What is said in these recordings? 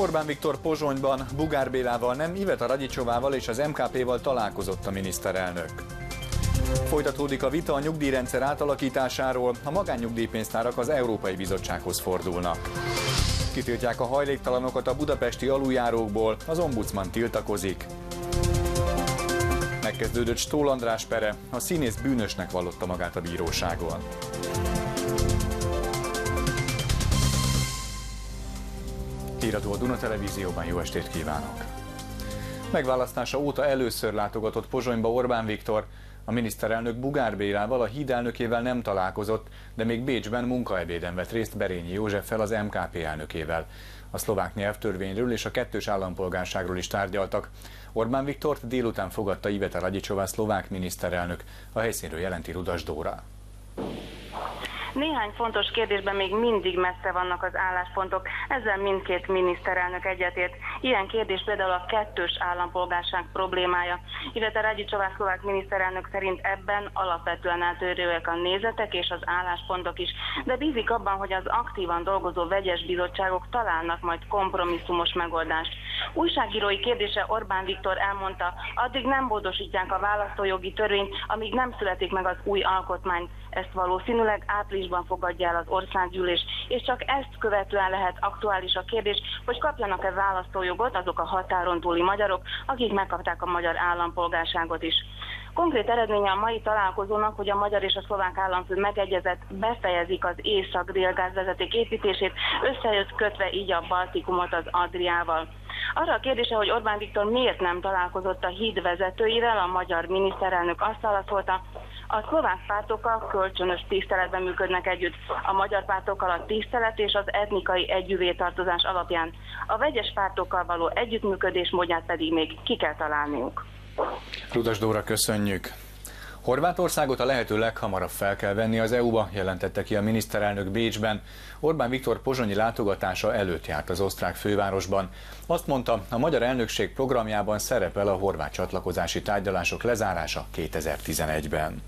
Orbán Viktor Pozsonyban Bugár Bélával nem, Iveta Ragyicsovával és az MKP-val találkozott a miniszterelnök. Folytatódik a vita a nyugdíjrendszer átalakításáról, a magánnyugdíjpénztárak az Európai Bizottsághoz fordulnak. Kitiltják a hajléktalanokat a budapesti aluljárókból, az ombudsman tiltakozik. Megkezdődött Stól András pere, a színész bűnösnek vallotta magát a bíróságon. Híradó a Duna Televízióban, jó estét kívánok! Megválasztása óta először látogatott Pozsonyba Orbán Viktor. A miniszterelnök Bugár Bélával, a Híd elnökével nem találkozott, de még Bécsben munkaebéden vett részt Berényi Józseffel, az MKP elnökével. A szlovák nyelvtörvényről és a kettős állampolgárságról is tárgyaltak. Orbán Viktort délután fogadta Iveta Ragyicsová szlovák miniszterelnök. A helyszínről jelenti Rudas Dóra. Néhány fontos kérdésben még mindig messze vannak az álláspontok, ezzel mindkét miniszterelnök egyetért. Ilyen kérdés például a kettős állampolgárság problémája. Iveta Ragyicsová szlovák miniszterelnök szerint ebben alapvetően eltérőek a nézetek és az álláspontok is, de bízik abban, hogy az aktívan dolgozó vegyes bizottságok találnak majd kompromisszumos megoldást. Újságírói kérdése Orbán Viktor elmondta, addig nem módosítják a választójogi törvényt, amíg nem születik meg az új alkotmány. Ezt valószínűleg áprilisban fogadja el az országgyűlés, és csak ezt követően lehet aktuális a kérdés, hogy kapjanak-e választójogot azok a határon túli magyarok, akik megkapták a magyar állampolgárságot is. Konkrét eredménye a mai találkozónak, hogy a magyar és a szlovák államfő megegyezett, befejezik az észak-dél gázvezeték építését, összejött kötve így a Baltikumot az Adriával. Arra a kérdése, hogy Orbán Viktor miért nem találkozott a Híd vezetőivel, a magyar miniszterelnök azt válaszolta, a szlovák pártokkal kölcsönös tiszteletben működnek együtt, a magyar pártokkal a tisztelet és az etnikai együtttartozás alapján. A vegyes pártokkal való együttműködés módját pedig még ki kell találniuk. Rudas Dóra, köszönjük! Horvátországot a lehető leghamarabb fel kell venni az EU-ba, jelentette ki a miniszterelnök Bécsben. Orbán Viktor pozsonyi látogatása előtt járt az osztrák fővárosban. Azt mondta, a magyar elnökség programjában szerepel a horvát csatlakozási tárgyalások lezárása 2011-ben.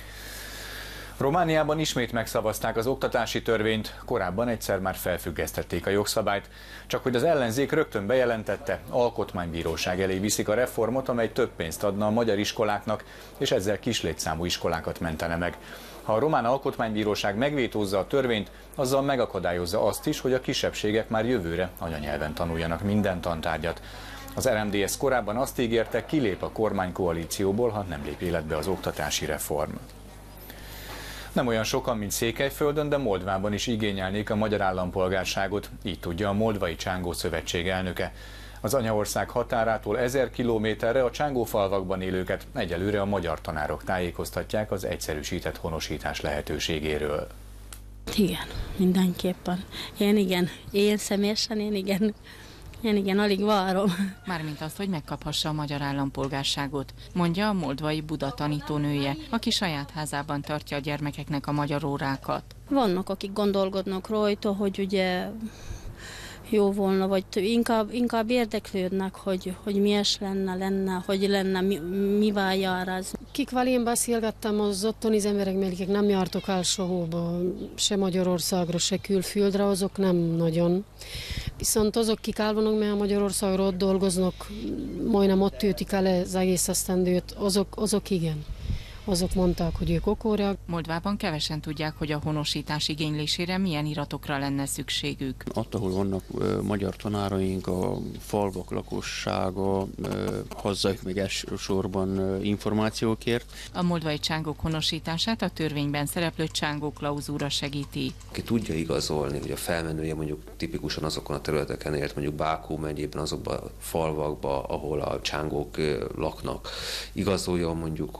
Romániában ismét megszavazták az oktatási törvényt, korábban egyszer már felfüggesztették a jogszabályt, csak hogy az ellenzék rögtön bejelentette, alkotmánybíróság elé viszik a reformot, amely több pénzt adna a magyar iskoláknak, és ezzel kislétszámú iskolákat mentene meg. Ha a román alkotmánybíróság megvétózza a törvényt, azzal megakadályozza azt is, hogy a kisebbségek már jövőre anyanyelven tanuljanak minden tantárgyat. Az RMDSZ korábban azt ígérte, kilép a kormánykoalícióból, ha nem lép életbe az oktatási reform. Nem olyan sokan, mint Székelyföldön, de Moldvában is igényelnék a magyar állampolgárságot, így tudja a Moldvai Csángó Szövetség elnöke. Az anyaország határától 1000 kilométerre a csángófalvakban élőket egyelőre a magyar tanárok tájékoztatják az egyszerűsített honosítás lehetőségéről. Igen, mindenképpen. Én személyesen igen, alig várom. Mármint azt, hogy megkaphassa a magyar állampolgárságot, mondja a moldvai Buda tanítónője, aki saját házában tartja a gyermekeknek a magyar órákat. Vannak, akik gondolkodnak rajta, hogy ugye jó volna, vagy inkább érdeklődnek, hogy milyes lenne, hogy lenne, mivel jár az. Kikvel én beszélgettem, az ottani emberek, akik nem jártok el sehova, se Magyarországra, se külföldre, azok nem nagyon. Viszont azok, kik el vannak, mert Magyarországra ott dolgoznak, majdnem ott töltik el az egész esztendőt, azok igen. Azok mondták, hogy ők okorják. Moldvában kevesen tudják, hogy a honosítás igénylésére milyen iratokra lenne szükségük. Ott, ahol vannak magyar tanáraink, a falvak lakossága, hozzájuk még elsősorban információkért. A moldvai csángók honosítását a törvényben szereplő csángó klauzúra segíti. Ki tudja igazolni, hogy a felmenője mondjuk tipikusan azokon a területeken élt, mondjuk Bákó megyében, azokban a falvakban, ahol a csángók laknak, igazolja mondjuk,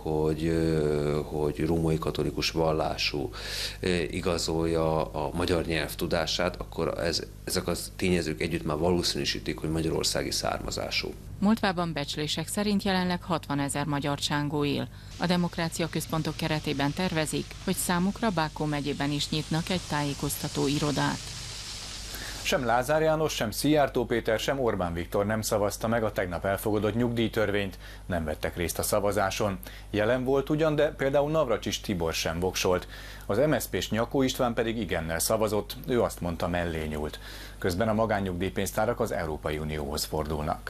hogy római katolikus vallású, igazolja a magyar nyelv tudását, akkor ezek a tényezők együtt már valószínűsítik, hogy magyarországi származású. Moldvában becslések szerint jelenleg 60 000 magyar csángó él. A demokrácia központok keretében tervezik, hogy számukra Bákó megyében is nyitnak egy tájékoztató irodát. Sem Lázár János, sem Szijjártó Péter, sem Orbán Viktor nem szavazta meg a tegnap elfogadott nyugdíjtörvényt, nem vettek részt a szavazáson. Jelen volt ugyan, de például Navracsics Tibor sem voksolt. Az MSZP-s Nyakó István pedig igennel szavazott, ő azt mondta, mellé nyúlt. Közben a magánnyugdíjpénztárak az Európai Unióhoz fordulnak.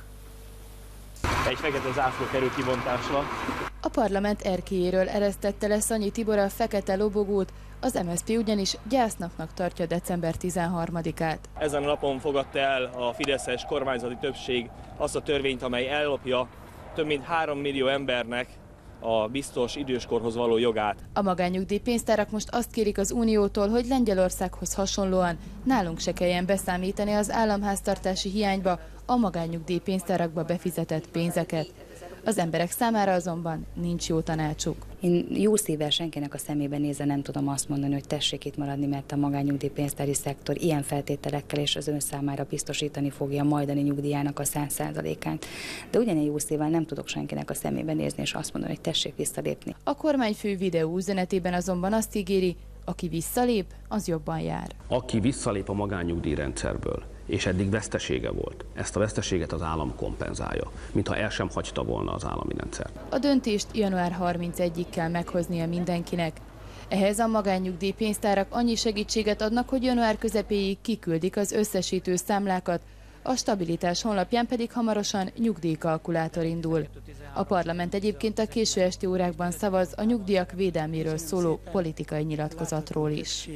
Egy fekete zászló kerül kibontásra. A parlament erkélyéről eresztette le Szanyi Tibor a fekete lobogót, az MSZP ugyanis gyásznapnak tartja december 13-át. Ezen a napon fogadta el a fideszes kormányzati többség azt a törvényt, amely ellopja több mint 3 millió embernek a biztos időskorhoz való jogát. A magánnyugdíjpénztárak most azt kérik az Uniótól, hogy Lengyelországhoz hasonlóan nálunk se kelljen beszámítani az államháztartási hiányba a magánnyugdíjpénztárakba befizetett pénzeket. Az emberek számára azonban nincs jó tanácsuk. Én jó szívvel senkinek a szemébe nézve nem tudom azt mondani, hogy tessék itt maradni, mert a magánnyugdíjpénztári szektor ilyen feltételekkel és az ön számára biztosítani fogja a majdani nyugdíjának a 100%-át. De ugyanilyen jó szívvel nem tudok senkinek a szemébe nézni és azt mondani, hogy tessék visszalépni. A kormányfő videó üzenetében azonban azt ígéri, aki visszalép, az jobban jár. Aki visszalép a magánnyugdíjrendszerből, és eddig vesztesége volt, ezt a veszteséget az állam kompenzálja, mintha el sem hagyta volna az állami rendszer. A döntést január 31-ig kell meghoznia mindenkinek. Ehhez a magánnyugdíjpénztárak annyi segítséget adnak, hogy január közepéig kiküldik az összesítő számlákat, a Stabilitás honlapján pedig hamarosan nyugdíjkalkulátor indul. A parlament egyébként a késő esti órákban szavaz a nyugdíjak védelméről szóló politikai nyilatkozatról is.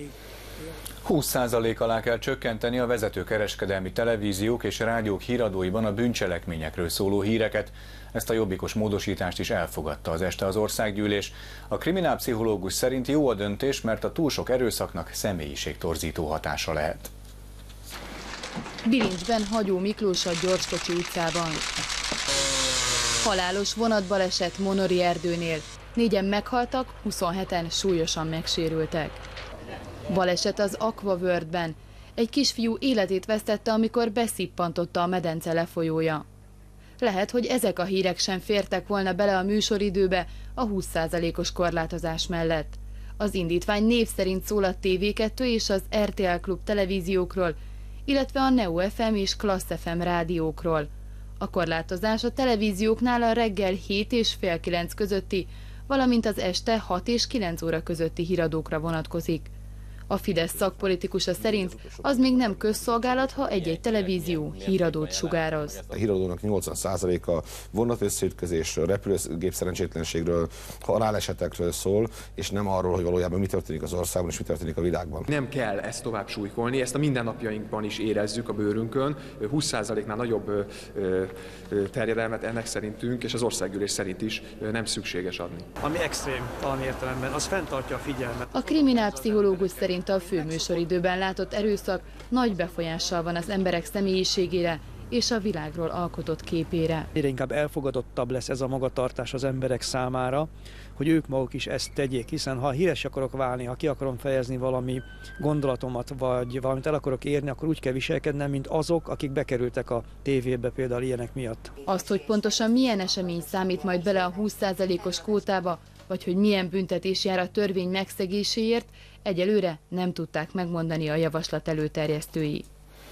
20% alá kell csökkenteni a vezető kereskedelmi televíziók és rádiók híradóiban a bűncselekményekről szóló híreket. Ezt a jobbikos módosítást is elfogadta az este az országgyűlés. A kriminálpszichológus szerint jó a döntés, mert a túl sok erőszaknak személyiségtorzító hatása lehet. Bilincsben Hagyó Miklós a Gyorskocsi utcában. Halálos vonatbaleset Monori erdőnél. 4-en meghaltak, 27-en súlyosan megsérültek. Baleset az Aquavördben. Egy kisfiú életét vesztette, amikor beszippantotta a medence lefolyója. Lehet, hogy ezek a hírek sem fértek volna bele a műsoridőbe a 20%-os korlátozás mellett. Az indítvány név szerint szól a TV2 és az RTL Klub televíziókról, illetve a Neo FM és Klassz FM rádiókról. A korlátozás a televízióknál a reggel 7 és fél 9 közötti, valamint az este 6 és 9 óra közötti híradókra vonatkozik. A Fidesz szakpolitikusa szerint az még nem közszolgálat, ha egy-egy televízió híradót sugároz. A híradónak 80%-a vonatösszeütközésről, repülőgép szerencsétlenségről, halálesetekről szól, és nem arról, hogy valójában mi történik az országban és mi történik a világban. Nem kell ezt tovább súlykolni, ezt a mindennapjainkban is érezzük a bőrünkön. 20%-nál nagyobb terjedelmet ennek szerintünk, és az országgyűlés szerint is nem szükséges adni. Ami extrém talán értelemben, az fenntartja a figyelmet. A kriminálpszichológus szerint a főműsoridőben látott erőszak nagy befolyással van az emberek személyiségére és a világról alkotott képére. Egyre inkább elfogadottabb lesz ez a magatartás az emberek számára, hogy ők maguk is ezt tegyék, hiszen ha híres akarok válni, ha ki akarom fejezni valami gondolatomat, vagy valamit el akarok érni, akkor úgy kell viselkednem, mint azok, akik bekerültek a tévébe például ilyenek miatt. Azt, hogy pontosan milyen esemény számít majd bele a 20%-os kvótába, vagy hogy milyen büntetés jár a törvény megszegéséért, egyelőre nem tudták megmondani a javaslat előterjesztői.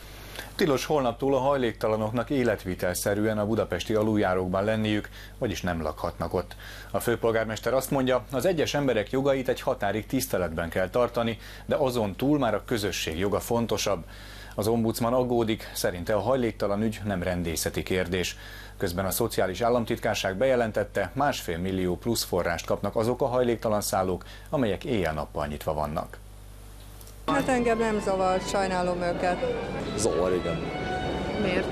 Tilos holnaptól a hajléktalanoknak életvitelszerűen a budapesti aluljárókban lenniük, vagyis nem lakhatnak ott. A főpolgármester azt mondja, az egyes emberek jogait egy határig tiszteletben kell tartani, de azon túl már a közösség joga fontosabb. Az ombudsman aggódik, szerinte a hajléktalan ügy nem rendészeti kérdés. Közben a Szociális Államtitkárság bejelentette, 1,5 millió plusz forrást kapnak azok a hajléktalan szállók, amelyek éjjel-nappal nyitva vannak. Hát engem nem zavar, sajnálom őket. Zavar, igen. Miért?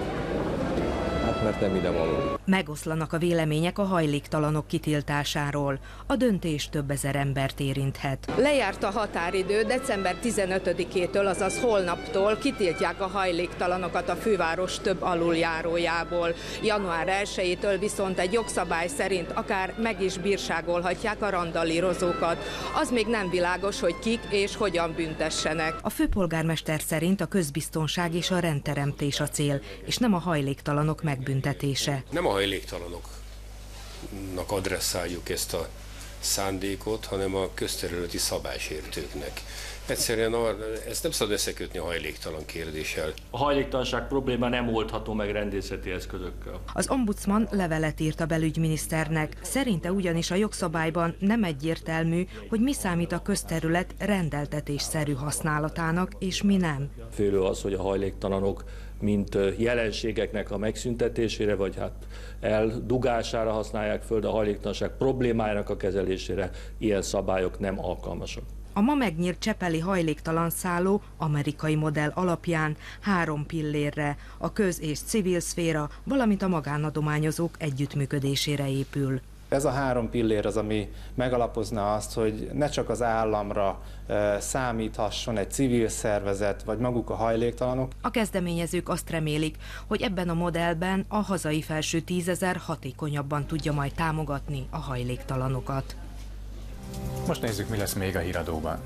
Hát mert nem ide való. Megoszlanak a vélemények a hajléktalanok kitiltásáról. A döntés több ezer embert érinthet. Lejárt a határidő, december 15-től, azaz holnaptól kitiltják a hajléktalanokat a főváros több aluljárójából. Január 1-től viszont egy jogszabály szerint akár meg is bírságolhatják a randalírozókat. Az még nem világos, hogy kik és hogyan büntessenek. A főpolgármester szerint a közbiztonság és a rendteremtés a cél, és nem a hajléktalanok megbüntetése. Nem a hajléktalanoknak adresszáljuk ezt a szándékot, hanem a közterületi szabálysértőknek. Egyszerűen ezt nem szabad összekötni a hajléktalan kérdéssel. A hajléktalanság probléma nem oldható meg rendészeti eszközökkel. Az ombudsman levelet írt a belügyminiszternek. Szerinte ugyanis a jogszabályban nem egyértelmű, hogy mi számít a közterület rendeltetésszerű használatának, és mi nem. Félő az, hogy a hajléktalanok mint jelenségeknek a megszüntetésére, vagy hát eldugására használják föl, de a hajléktalanság problémájának a kezelésére ilyen szabályok nem alkalmasak. A ma megnyílt csepeli hajléktalan szálló amerikai modell alapján 3 pillérre, a köz- és civil szféra, valamint a magánadományozók együttműködésére épül. Ez a 3 pillér az, ami megalapozna azt, hogy ne csak az államra számíthasson egy civil szervezet, vagy maguk a hajléktalanok. A kezdeményezők azt remélik, hogy ebben a modellben a hazai felső 10 000 hatékonyabban tudja majd támogatni a hajléktalanokat. Most nézzük, mi lesz még a híradóban.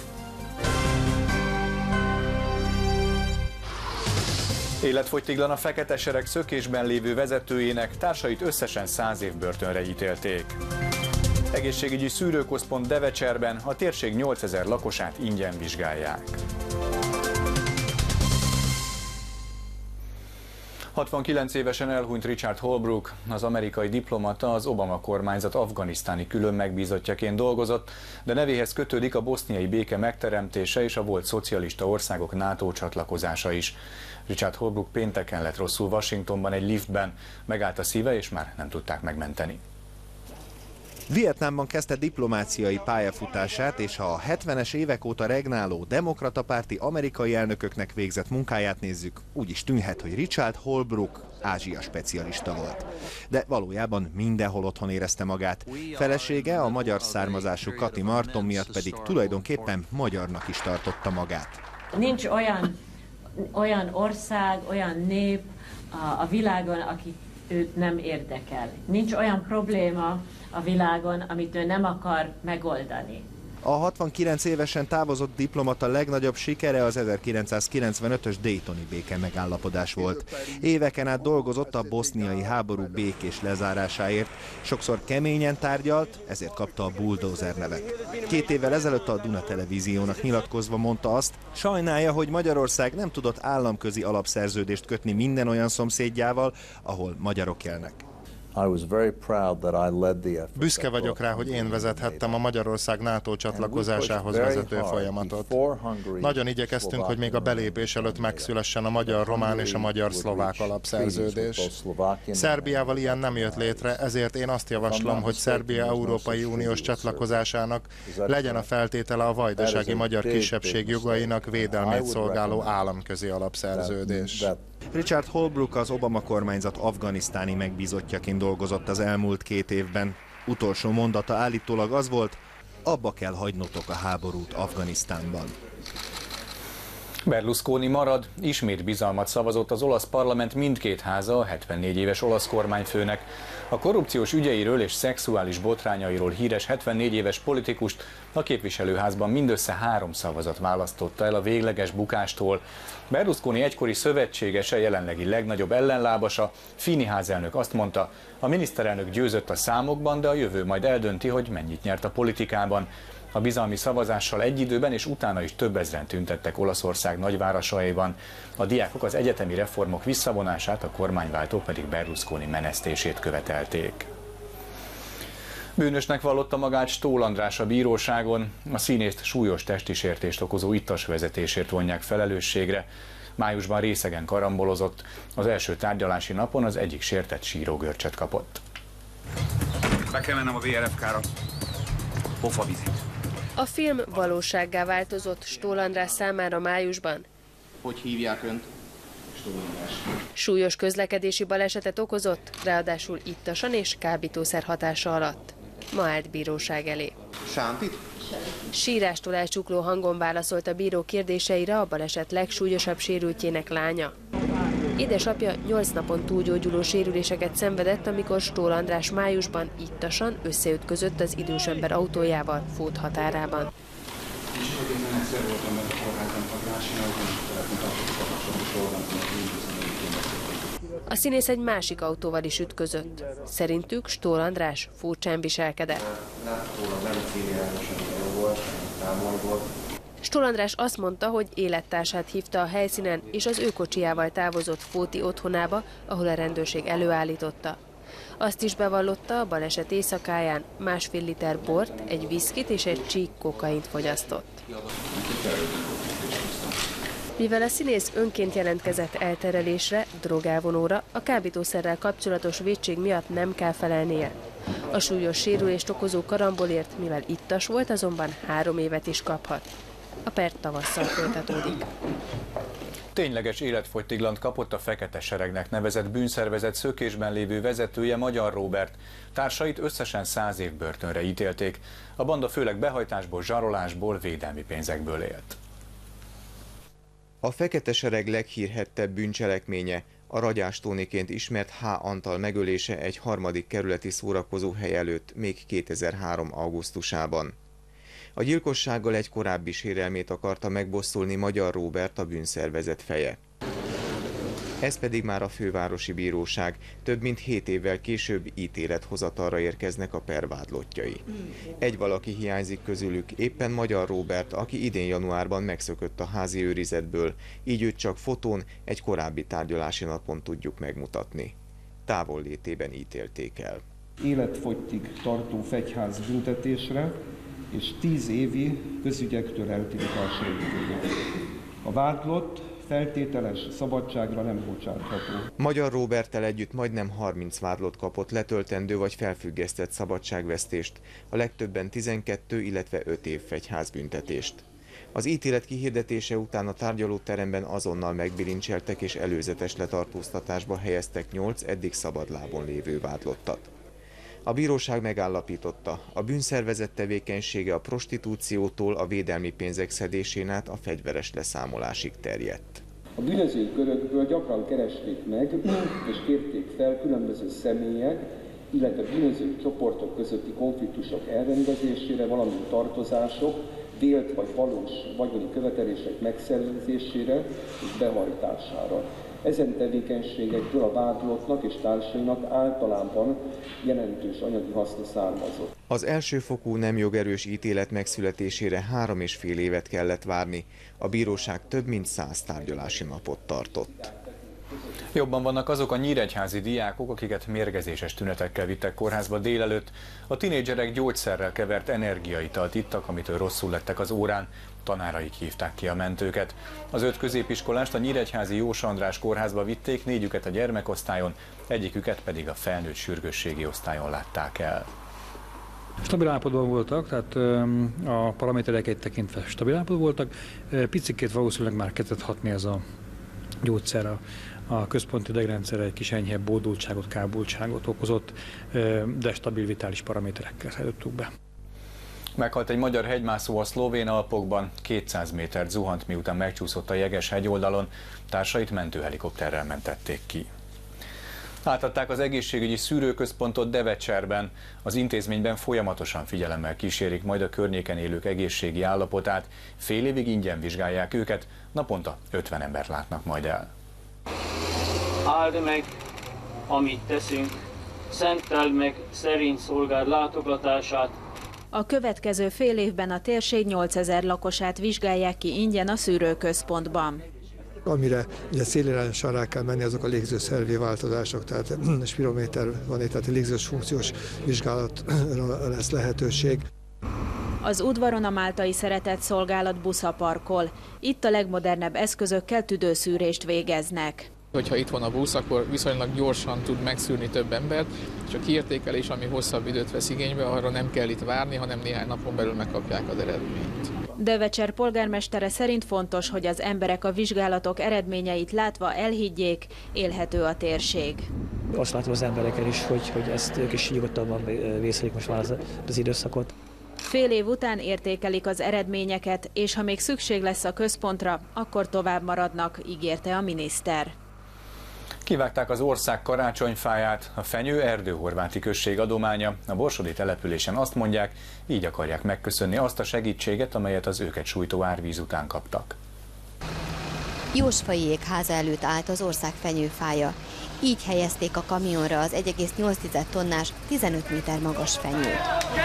Életfogytiglan a fekete sereg szökésben lévő vezetőjének, társait összesen 100 év börtönre ítélték. Egészségügyi szűrőközpont Devecserben, a térség 8000 lakosát ingyen vizsgálják. 69 évesen elhunyt Richard Holbrooke, az amerikai diplomata az Obama kormányzat afganisztáni külön megbízottjaként dolgozott, de nevéhez kötődik a boszniai béke megteremtése és a volt szocialista országok NATO csatlakozása is. Richard Holbrooke pénteken lett rosszul Washingtonban egy liftben, megállt a szíve és már nem tudták megmenteni. Vietnámban kezdte diplomáciai pályafutását, és ha a 70-es évek óta regnáló demokrata párti amerikai elnököknek végzett munkáját nézzük, úgy is tűnhet, hogy Richard Holbrooke Ázsia specialista volt. De valójában mindenhol otthon érezte magát. Felesége, a magyar származású Kati Marton miatt pedig tulajdonképpen magyarnak is tartotta magát. Nincs olyan ország, olyan nép a világon, aki őt nem érdekel. Nincs olyan probléma a világon, amit ő nem akar megoldani. A 69 évesen távozott diplomata legnagyobb sikere az 1995-ös Daytoni béke megállapodás volt. Éveken át dolgozott a boszniai háború békés lezárásáért. Sokszor keményen tárgyalt, ezért kapta a bulldozer nevet. 2 évvel ezelőtt a Duna Televíziónak nyilatkozva mondta azt, sajnálja, hogy Magyarország nem tudott államközi alapszerződést kötni minden olyan szomszédjával, ahol magyarok élnek. Büszke vagyok rá, hogy én vezethettem a Magyarország NATO csatlakozásához vezető folyamatot. Nagyon igyekeztünk, hogy még a belépés előtt megszülessen a magyar-román és a magyar-szlovák alapszerződés. Szerbiával ilyen nem jött létre, ezért én azt javaslom, hogy Szerbia Európai Uniós csatlakozásának legyen a feltétele a vajdasági magyar kisebbség jogainak védelmét szolgáló államközi alapszerződés. Richard Holbrooke az Obama kormányzat afganisztáni megbízottjaként dolgozott az elmúlt 2 évben. Utolsó mondata állítólag az volt, abba kell hagynotok a háborút Afganisztánban. Berlusconi marad, ismét bizalmat szavazott az olasz parlament mindkét háza a 74 éves olasz kormányfőnek. A korrupciós ügyeiről és szexuális botrányairól híres 74 éves politikust a képviselőházban mindössze 3 szavazat választotta el a végleges bukástól. Berlusconi egykori szövetségese, jelenlegi legnagyobb ellenlábasa, Fini házelnök azt mondta, a miniszterelnök győzött a számokban, de a jövő majd eldönti, hogy mennyit nyert a politikában. A bizalmi szavazással egy időben és utána is több ezren tüntettek Olaszország nagyvárosaiban. A diákok az egyetemi reformok visszavonását, a kormányváltó pedig Berlusconi menesztését követelték. Bűnösnek vallotta magát Stól András a bíróságon, a színészt súlyos testi sértést okozó ittas vezetésért vonják felelősségre. Májusban részegen karambolozott, az első tárgyalási napon az egyik sértett sírógörcsöt kapott. Be kell mennem a VRFK-ra. Pofavizit. A film valósággá változott Stól András számára májusban. Hogy hívják önt? Stól András. Súlyos közlekedési balesetet okozott, ráadásul ittasan és kábítószer hatása alatt. Ma állt bíróság elé. Sántit? Sírástól elcsukló hangon válaszolt a bíró kérdéseire a baleset legsúlyosabb sérültjének lánya. Édesapja 8 napon túlgyógyuló sérüléseket szenvedett, amikor Stól András májusban ittasan összeütközött az idős ember autójával Fót határában. A színész egy másik autóval is ütközött. Szerintük Stól András furcsán viselkedett. Stoll András azt mondta, hogy élettársát hívta a helyszínen, és az ő kocsijával távozott Fóti otthonába, ahol a rendőrség előállította. Azt is bevallotta, a baleset éjszakáján 1,5 liter bort, egy viszkit és egy csík kokaint fogyasztott. Mivel a színész önként jelentkezett elterelésre, drogelvonóra, a kábítószerrel kapcsolatos vétség miatt nem kell felelnie. A súlyos sérülést okozó karambolért, mivel ittas volt, azonban 3 évet is kaphat. A per tavasszal folytatódik. Tényleges életfogytiglant kapott a Fekete Seregnek nevezett bűnszervezet szökésben lévő vezetője, Magyar Róbert. Társait összesen 100 év börtönre ítélték. A banda főleg behajtásból, zsarolásból, védelmi pénzekből élt. A Fekete Sereg leghírhedtebb bűncselekménye a ragyástóniként ismert H. Antal megölése egy 3. kerületi szórakozóhely előtt még 2003. augusztusában. A gyilkossággal egy korábbi sérelmét akarta megbosszulni Magyar Róbert, a bűnszervezet feje. Ez pedig már a fővárosi bíróság, több mint 7 évvel később ítélethozatalra érkeznek a per vádlottjai. Egy valaki hiányzik közülük, éppen Magyar Róbert, aki idén januárban megszökött a házi őrizetből, így őt csak fotón egy korábbi tárgyalási napon tudjuk megmutatni. Távollétében ítélték el. Életfogytig tartó fegyház büntetésre és 10 évi közügyektől eltiltásra ítélet. A vádlott feltételes szabadságra nem bocsátható. Magyar Róberttel együtt majdnem 30 vádlott kapott letöltendő vagy felfüggesztett szabadságvesztést, a legtöbben 12, illetve 5 év fegyházbüntetést. Az ítélet kihirdetése után a tárgyalóteremben azonnal megbilincseltek és előzetes letartóztatásba helyeztek 8 eddig szabadlábon lévő vádlottat. A bíróság megállapította, a bűnszervezet tevékenysége a prostitúciótól a védelmi pénzek szedésén át a fegyveres leszámolásig terjedt. A bűnözői körökből gyakran keresték meg és kérték fel különböző személyek, illetve bűnözői csoportok közötti konfliktusok elrendezésére, valamint tartozások, vélt vagy valós vagyoni követelések megszerzésére és behajtására. Ezen tevékenységektől a vádlottnak és társainak általában jelentős anyagi haszna származott. Az elsőfokú nem jogerős ítélet megszületésére 3,5 évet kellett várni. A bíróság több mint 100 tárgyalási napot tartott. Jobban vannak azok a nyíregyházi diákok, akiket mérgezéses tünetekkel vittek kórházba délelőtt. A tinédzserek gyógyszerrel kevert energiaitalt ittak, amitől rosszul lettek az órán. Tanáraik hívták ki a mentőket. Az 5 középiskolást a nyíregyházi Jós András kórházba vitték, 4-üket a gyermekosztályon, egyiküket pedig a felnőtt sürgősségi osztályon látták el. Stabil állapotban voltak, tehát a paramétereket tekintve stabil állapotban voltak. Picikét valószínűleg már kezdett hatni ez a gyógyszer a központi idegrendszerre, egy kis enyhébb bódultságot, kábultságot okozott, de stabil vitális paraméterekkel szállítottuk be. Meghalt egy magyar hegymászó a szlovén Alpokban, 200 métert zuhant, miután megcsúszott a jeges hegyoldalon, társait mentőhelikopterrel mentették ki. Átadták az egészségügyi szűrőközpontot Devecserben. Az intézményben folyamatosan figyelemmel kísérik majd a környéken élők egészségi állapotát, fél évig ingyen vizsgálják őket, naponta 50 embert látnak majd el. Áld meg, amit teszünk, szenteld meg szerény szolgád látogatását. A következő fél évben a térség 8000 lakosát vizsgálják ki ingyen a szűrőközpontban. Amire ugye célirányosan rá kell menni, azok a légzőszervi változások, tehát spirométer van itt, tehát légzős funkciós vizsgálatra lesz lehetőség. Az udvaron a Máltai Szeretett Szolgálat busza parkol. Itt a legmodernebb eszközökkel tüdőszűrést végeznek. Hogyha itt van a busz, akkor viszonylag gyorsan tud megszűrni több embert, és a kiértékelés, ami hosszabb időt vesz igénybe, arra nem kell itt várni, hanem néhány napon belül megkapják az eredményt. Devecser polgármestere szerint fontos, hogy az emberek a vizsgálatok eredményeit látva elhiggyék, élhető a térség. Azt látom az embereken is, hogy ezt ők is nyugodtabban vészelik most már az időszakot. Fél év után értékelik az eredményeket, és ha még szükség lesz a központra, akkor tovább maradnak, ígérte a miniszter. Kivágták az ország karácsonyfáját, a fenyő Erdőhorváti község adománya. A borsodi településen azt mondják, így akarják megköszönni azt a segítséget, amelyet az őket sújtó árvíz után kaptak. Jósfaiék háza előtt állt az ország fenyőfája. Így helyezték a kamionra az 1,8 tonnás, 15 méter magas fenyőt.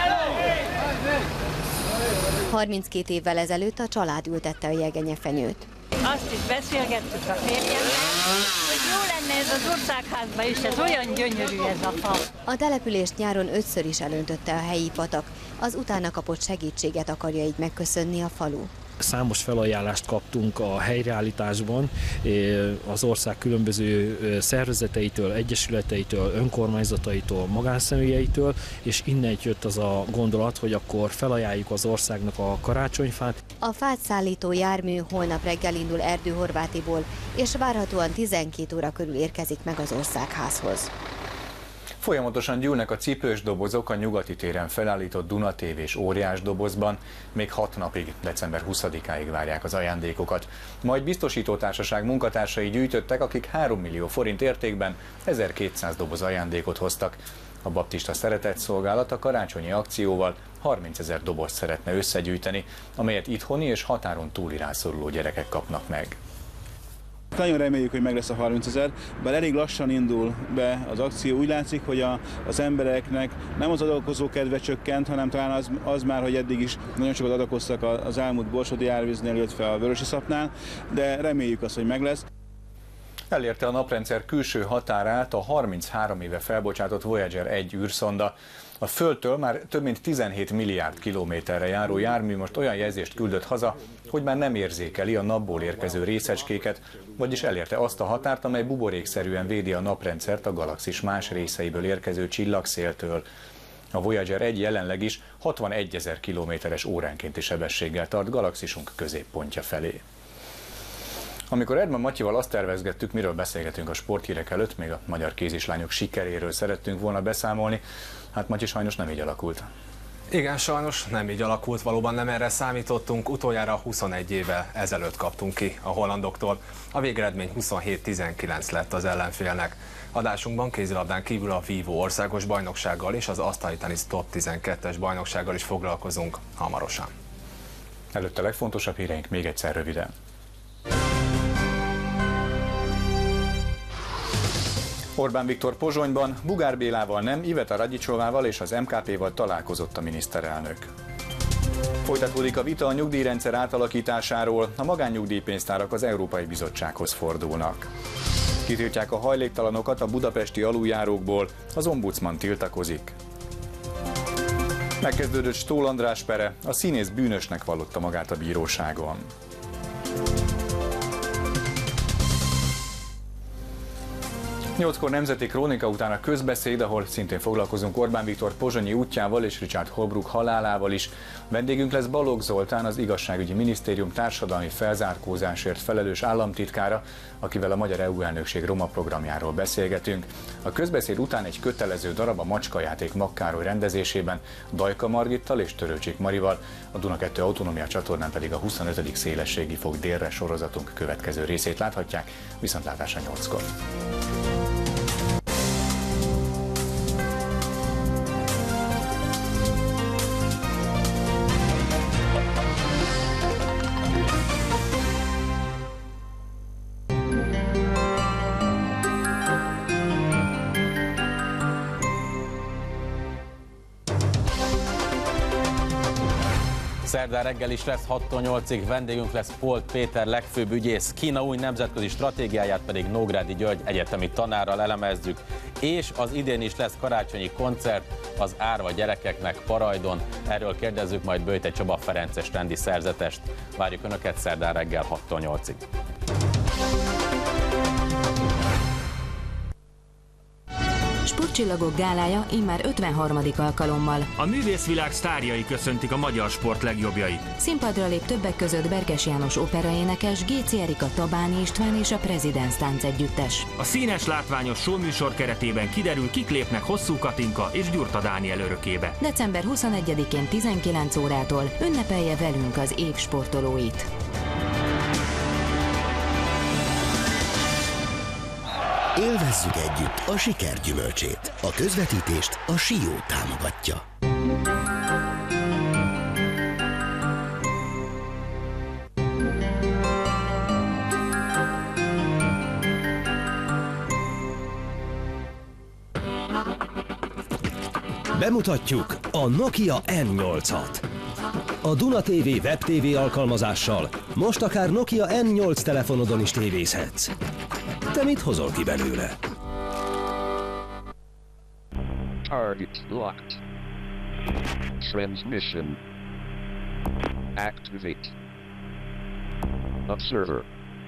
32 évvel ezelőtt a család ültette a jegenyefenyőt. Azt is beszélgettük a férjemmel, hogy jó lenne ez az országházban is, ez olyan gyönyörű ez a fa. A települést nyáron 5-ször is elöntötte a helyi patak, az utána kapott segítséget akarja így megköszönni a falu. Számos felajánlást kaptunk a helyreállításban az ország különböző szervezeteitől, egyesületeitől, önkormányzataitól, magánszemélyeitől, és innen jött az a gondolat, hogy akkor felajánljuk az országnak a karácsonyfát. A fát szállító jármű holnap reggel indul Erdőhorvátiból, és várhatóan 12 óra körül érkezik meg az országházhoz. Folyamatosan gyűlnek a cipős dobozok a Nyugati téren felállított Duna TV-s óriás dobozban. Még 6 napig, december 20-áig várják az ajándékokat. Majd biztosítótársaság munkatársai gyűjtöttek, akik 3 millió forint értékben 1200 doboz ajándékot hoztak. A baptista szeretetszolgálat a karácsonyi akcióval 30 000 dobozt szeretne összegyűjteni, amelyet itthoni és határon túli rászoruló gyerekek kapnak meg. Nagyon reméljük, hogy meg lesz a 30 000, bár elég lassan indul be az akció. Úgy látszik, hogy az embereknek nem az adakozó kedve csökkent, hanem talán az már, hogy eddig is nagyon sokat adakoztak az elmúlt borsodi árvíznél, illetve a Vörösiszapnál, de reméljük azt, hogy meg lesz. Elérte a naprendszer külső határát a 33 éve felbocsátott Voyager 1 űrszonda. A Földtől már több mint 17 milliárd kilométerre járó jármű most olyan jelzést küldött haza, hogy már nem érzékeli a napból érkező részecskéket, vagyis elérte azt a határt, amely buborékszerűen védi a naprendszert a galaxis más részeiből érkező csillagszéltől. A Voyager 1 jelenleg is 61 000 kilométeres óránkénti sebességgel tart galaxisunk középpontja felé. Amikor Erdmann Matyival azt tervezgettük, miről beszélgetünk a sporthírek előtt, még a magyar kézislányok sikeréről szerettünk volna beszámolni, hát Matyi, sajnos nem így alakult. Igen, sajnos nem így alakult, valóban nem erre számítottunk, utoljára 21 évvel ezelőtt kaptunk ki a hollandoktól. A végeredmény 27-19 lett az ellenfélnek. Adásunkban kézilabdán kívül a vívó országos bajnoksággal és az asztali tenisz top 12-es bajnoksággal is foglalkozunk hamarosan. Előtte a legfontosabb híreink még egyszer röviden. Orbán Viktor Pozsonyban, Bugár Bélával nem, Iveta Radicsovával és az MKP-val találkozott a miniszterelnök. Folytatódik a vita a nyugdíjrendszer átalakításáról, a magánnyugdíjpénztárak az Európai Bizottsághoz fordulnak. Kitiltják a hajléktalanokat a budapesti aluljárókból, az ombudsman tiltakozik. Megkezdődött Stól András pere, a színész bűnösnek vallotta magát a bíróságon. Nyolckor nemzeti krónika után a közbeszéd, ahol szintén foglalkozunk Orbán Viktor pozsonyi útjával és Richard Holbrooke halálával is. Vendégünk lesz Balogh Zoltán, az Igazságügyi Minisztérium társadalmi felzárkózásért felelős államtitkára, akivel a magyar EU elnökség roma programjáról beszélgetünk. A közbeszéd után egy kötelező darab a Macskajáték Makkároly rendezésében Dajka Margittal és Törőcsik Marival, a Duna 2 autonómia csatornán pedig a 25. szélességi fok délre sorozatunk következő részét láthatják, viszontlátásra 8-kor. Szerdán reggel is lesz 6-8-ig, vendégünk lesz Polt Péter legfőbb ügyész, Kína új nemzetközi stratégiáját pedig Nógrádi György egyetemi tanárral elemezzük, és az idén is lesz karácsonyi koncert az Árva gyerekeknek Parajdon. Erről kérdezzük majd Böjte Csaba Ferences rendi szerzetest. Várjuk Önöket szerdán reggel 6-8-ig. Sportcsillagok gálája immár 53. alkalommal. A művészvilág sztárjai köszöntik a magyar sport legjobbjait. Színpadra lép többek között Berkes János operaénekes, G.C. Erika, Tabáni István és a Presidents táncegyüttes. A színes, látványos showműsor keretében kiderül, kik lépnek Hosszú Katinka és Gyurta Dániel örökébe. December 21-én 19 órától ünnepelje velünk az év sportolóit. Élvezzük együtt a siker gyümölcsét. A közvetítést a Sió támogatja. Bemutatjuk a Nokia N8-at. A Duna TV Web TV alkalmazással most akár Nokia N8 telefonodon is tévézhetsz. Te mit hozol ki belőle? Target locked. Transmission activate. Observer.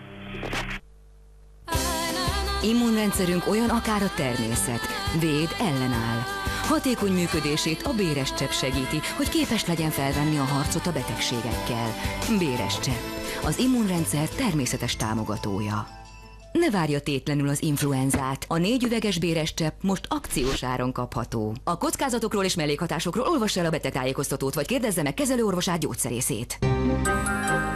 Immunrendszerünk olyan, akár a természet. Véd, ellenáll. Hatékony működését a Béres csepp segíti, hogy képes legyen felvenni a harcot a betegségekkel. Béres csepp, az immunrendszer természetes támogatója. Ne várja tétlenül az influenzát. A 4 üveges Béres csepp most akciós áron kapható. A kockázatokról és mellékhatásokról olvassa el a betegtájékoztatót, vagy kérdezze meg kezelőorvosát, gyógyszerészét.